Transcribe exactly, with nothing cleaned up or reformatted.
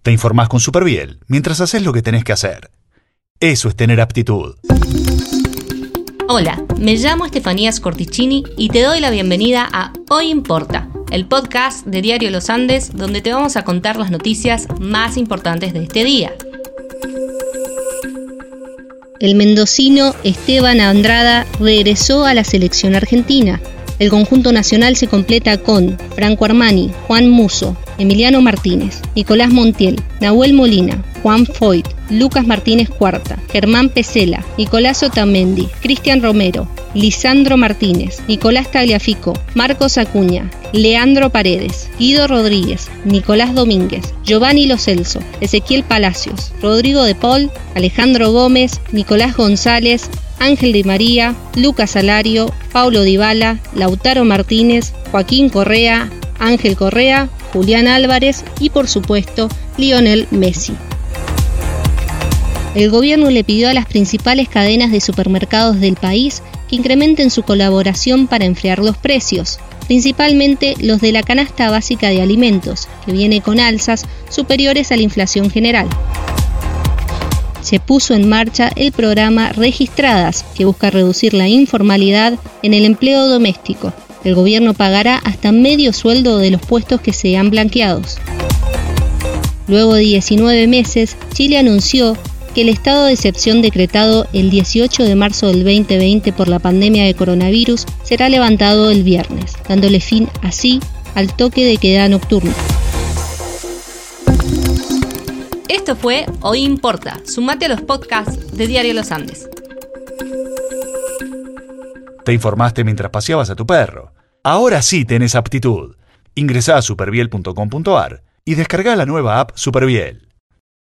Te informás con Superviel mientras haces lo que tenés que hacer. Eso es tener aptitud. Hola, me llamo Estefanía Scorticini y te doy la bienvenida a Hoy Importa, el podcast de Diario Los Andes, donde te vamos a contar las noticias más importantes de este día. El mendocino Esteban Andrada regresó a la selección argentina. El conjunto nacional se completa con Franco Armani, Juan Musso, Emiliano Martínez, Nicolás Montiel, Nahuel Molina, Juan Foyt, Lucas Martínez Cuarta, Germán Pesela, Nicolás Otamendi, Cristian Romero, Lisandro Martínez, Nicolás Tagliafico, Marcos Acuña, Leandro Paredes, Guido Rodríguez, Nicolás Domínguez, Giovanni Lo Celso, Ezequiel Palacios, Rodrigo de Paul, Alejandro Gómez, Nicolás González, Ángel Di María, Lucas Alario, Paulo Dybala, Lautaro Martínez, Joaquín Correa, Ángel Correa, Julián Álvarez y, por supuesto, Lionel Messi. El gobierno le pidió a las principales cadenas de supermercados del país que incrementen su colaboración para enfriar los precios, principalmente los de la canasta básica de alimentos, que viene con alzas superiores a la inflación general. Se puso en marcha el programa Registradas, que busca reducir la informalidad en el empleo doméstico. El gobierno pagará hasta medio sueldo de los puestos que sean blanqueados. Luego de diecinueve meses, Chile anunció que el estado de excepción decretado el dieciocho de marzo del veinte veinte por la pandemia de coronavirus será levantado el viernes, dándole fin así al toque de queda nocturno. Esto fue Hoy Importa. Sumate a los podcasts de Diario Los Andes. Te informaste mientras paseabas a tu perro. Ahora sí tenés aptitud. Ingresá a superviel punto com punto a r y descargá la nueva app Superviel.